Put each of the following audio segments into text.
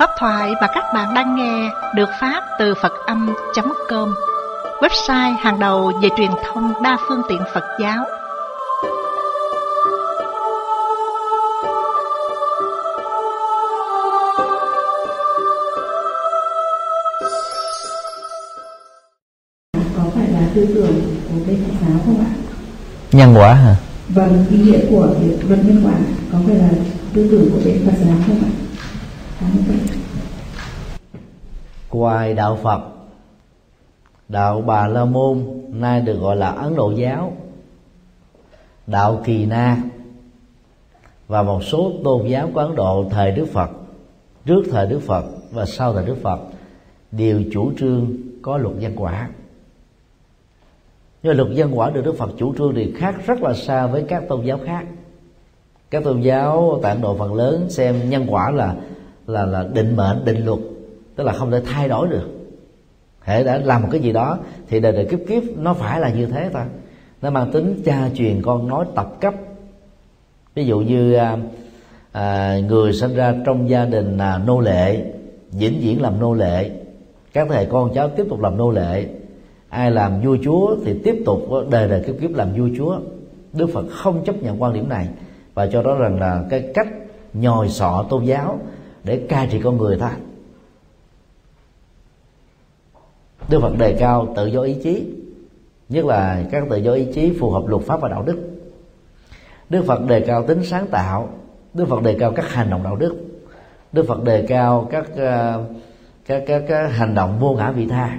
Pháp thoại mà các bạn đang nghe được phát từ Phật-âm.com, website hàng đầu về truyền thông đa phương tiện Phật giáo. Có phải là tư tưởng của bên Phật giáo không ạ? Nhân quả hả? Vâng, ý nghĩa của luật nhân quả có phải là tư tưởng của bên Phật giáo không ạ? Ngoài đạo Phật, đạo Bà La Môn nay được gọi là Ấn Độ giáo, đạo Kỳ Na và một số tôn giáo của Ấn Độ thời Đức Phật, trước thời Đức Phật và sau thời Đức Phật đều chủ trương có luật nhân quả. Nhưng luật nhân quả được Đức Phật chủ trương thì khác rất là xa với các tôn giáo khác. Các tôn giáo tại Ấn Độ phần lớn xem nhân quả là định mệnh, định luật, tức là không thể thay đổi được. Hễ đã làm một cái gì đó thì đời đời kiếp kiếp nó phải là như thế thôi. Nó mang tính cha truyền con nối, tập cấp. Ví dụ như người sinh ra trong gia đình nô lệ vĩnh viễn làm nô lệ, các thế hệ con cháu tiếp tục làm nô lệ. Ai làm vua chúa thì tiếp tục đời đời kiếp kiếp làm vua chúa. Đức Phật không chấp nhận quan điểm này và cho đó rằng là cái cách nhồi sọ tôn giáo để cai trị con người ta. Đức Phật đề cao tự do ý chí, nhất là các tự do ý chí phù hợp luật pháp và đạo đức. Đức Phật đề cao tính sáng tạo. Đức Phật đề cao các hành động đạo đức. Đức Phật đề cao các hành động vô ngã vị tha.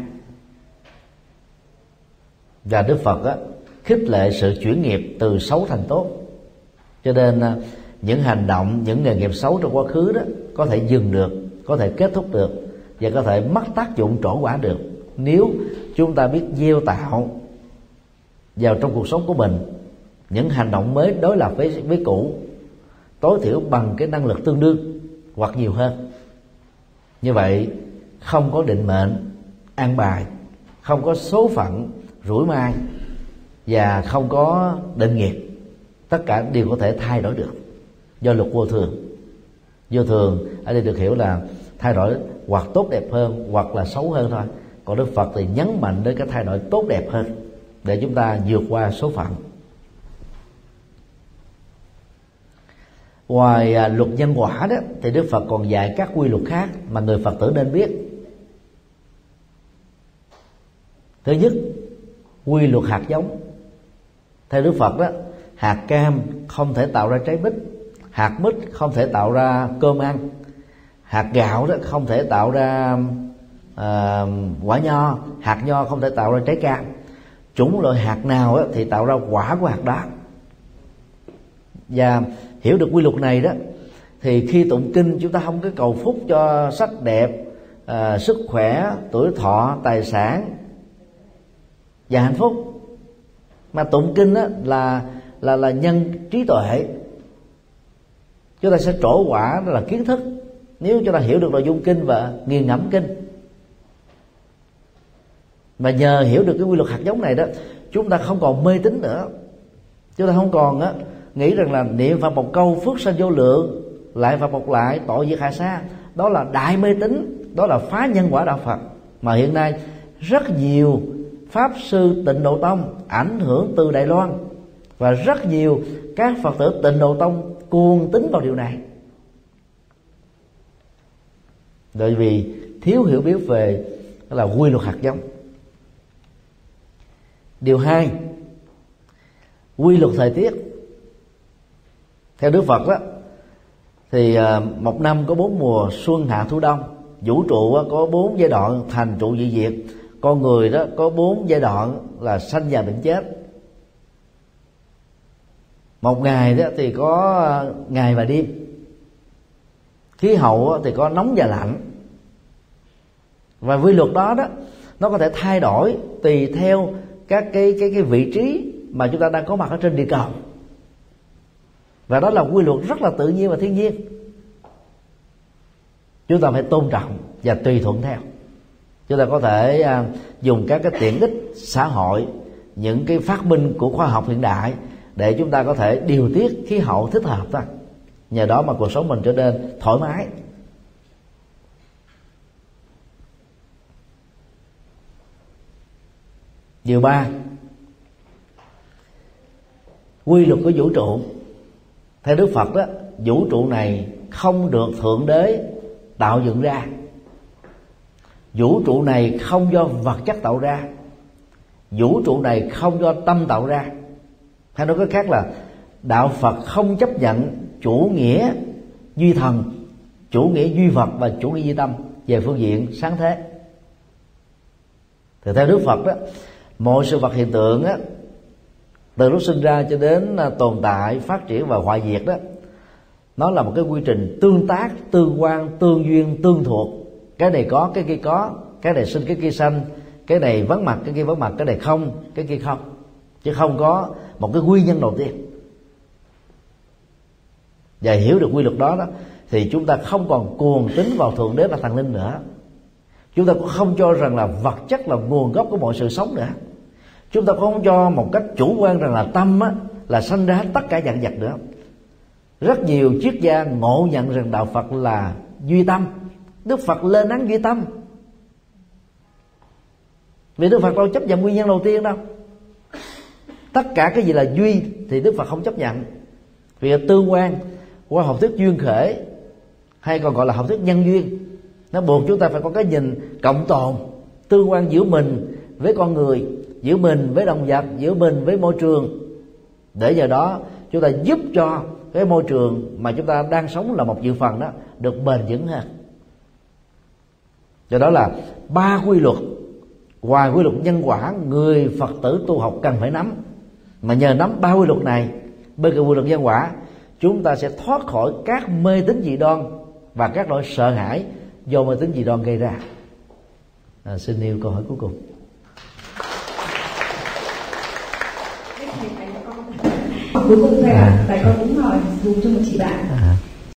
Và Đức Phật khích lệ sự chuyển nghiệp từ xấu thành tốt. Cho nên những hành động, những nghề nghiệp xấu trong quá khứ đó có thể dừng được, có thể kết thúc được và có thể mất tác dụng trổ quả được nếu chúng ta biết gieo tạo vào trong cuộc sống của mình những hành động mới đối lập với cũ, tối thiểu bằng cái năng lực tương đương hoặc nhiều hơn. Như vậy không có định mệnh, an bài, không có số phận, rủi mai và không có định nghiệp. Tất cả đều có thể thay đổi được do luật vô thường. Vô thường ở đây được hiểu là thay đổi hoặc tốt đẹp hơn hoặc là xấu hơn thôi. Còn Đức Phật thì nhấn mạnh đến cái thay đổi tốt đẹp hơn để chúng ta vượt qua số phận. Ngoài luật nhân quả đó thì Đức Phật còn dạy các quy luật khác mà người Phật tử nên biết. Thứ nhất, quy luật hạt giống. Theo Đức Phật đó, hạt cam không thể tạo ra trái mít, hạt mít không thể tạo ra cơm ăn, hạt gạo đó không thể tạo ra quả nho, hạt nho không thể tạo ra trái cam. Chủng loại hạt nào đó thì tạo ra quả của hạt đó. Và hiểu được quy luật này đó thì khi tụng kinh chúng ta không có cầu phúc cho sắc đẹp, sức khỏe, tuổi thọ, tài sản và hạnh phúc, mà tụng kinh đó là nhân trí tuệ. Chúng ta sẽ trổ quả đó là kiến thức nếu chúng ta hiểu được nội dung kinh và nghiền ngẫm kinh. Và nhờ hiểu được cái quy luật hạt giống này đó, chúng ta không còn mê tín nữa. Chúng ta không còn nghĩ rằng là niệm Phật một câu phước sanh vô lượng, lại Phật một lại tội diệt hạ sa. Đó là đại mê tín, đó là phá nhân quả đạo Phật. Mà hiện nay rất nhiều pháp sư Tịnh Độ Tông ảnh hưởng từ Đài Loan và rất nhiều các Phật tử Tịnh Độ Tông cuồng tín vào điều này, bởi vì thiếu hiểu biết về là quy luật hạt giống. Điều hai, quy luật thời tiết. Theo Đức Phật đó thì một năm có 4 mùa xuân hạ thu đông. Vũ trụ có 4 giai đoạn thành trụ dị diệt. Con người đó có 4 giai đoạn là sanh già bệnh chết. Một ngày đó thì có ngày và đêm. Khí hậu thì có nóng và lạnh. Và quy luật đó nó có thể thay đổi tùy theo các cái vị trí mà chúng ta đang có mặt ở trên địa cầu. Và đó là quy luật rất là tự nhiên và thiên nhiên. Chúng ta phải tôn trọng và tùy thuận theo. Chúng ta có thể dùng các cái tiện ích xã hội, những cái phát minh của khoa học hiện đại để chúng ta có thể điều tiết khí hậu thích hợp thôi. Nhờ đó mà cuộc sống mình trở nên thoải mái. Điều 3, quy luật của vũ trụ. Theo Đức Phật đó, vũ trụ này không được Thượng Đế tạo dựng ra. Vũ trụ này không do vật chất tạo ra. Vũ trụ này không do tâm tạo ra. Hay nói cách khác là đạo Phật không chấp nhận chủ nghĩa duy thần, chủ nghĩa duy vật và chủ nghĩa duy tâm về phương diện sáng thế. Thì theo Đức Phật đó, mọi sự vật hiện tượng á, từ lúc sinh ra cho đến tồn tại, phát triển và hoại diệt đó, nó là một cái quy trình tương tác, tương quan, tương duyên, tương thuộc. Cái này có, cái kia có, cái này sinh, cái kia sanh, cái này vắng mặt, cái kia vắng mặt, cái này không, cái kia không, chứ không có một cái nguyên nhân đầu tiên. Và hiểu được quy luật đó thì chúng ta không còn cuồng tín vào Thượng Đế và Thần Linh nữa. Chúng ta cũng không cho rằng là vật chất là nguồn gốc của mọi sự sống nữa. Chúng ta cũng không cho một cách chủ quan rằng là tâm á, là sanh ra tất cả vạn vật nữa. Rất nhiều triết gia ngộ nhận rằng đạo Phật là duy tâm. Đức Phật lên án duy tâm, vì Đức Phật đâu chấp nhận nguyên nhân đầu tiên đâu. Tất cả cái gì là duy thì Đức Phật không chấp nhận. Vì tương quan qua học thuyết duyên khởi, hay còn gọi là học thuyết nhân duyên, nó buộc chúng ta phải có cái nhìn cộng tồn, tương quan giữa mình với con người, giữa mình với động vật, giữa mình với môi trường, để giờ đó chúng ta giúp cho cái môi trường mà chúng ta đang sống là một dự phần đó được bền vững hơn. Do đó là 3 quy luật, ngoài quy luật nhân quả, người Phật tử tu học cần phải nắm. Mà nhờ nắm 3 quy luật này, bên cạnh quy luật nhân quả, chúng ta sẽ thoát khỏi các mê tín dị đoan và các nỗi sợ hãi do mê tín dị đoan gây ra. Xin nêu câu hỏi cuối cùng. Cuối cùng thầy ạ, tại con cũng hỏi dùng cho một chị bạn.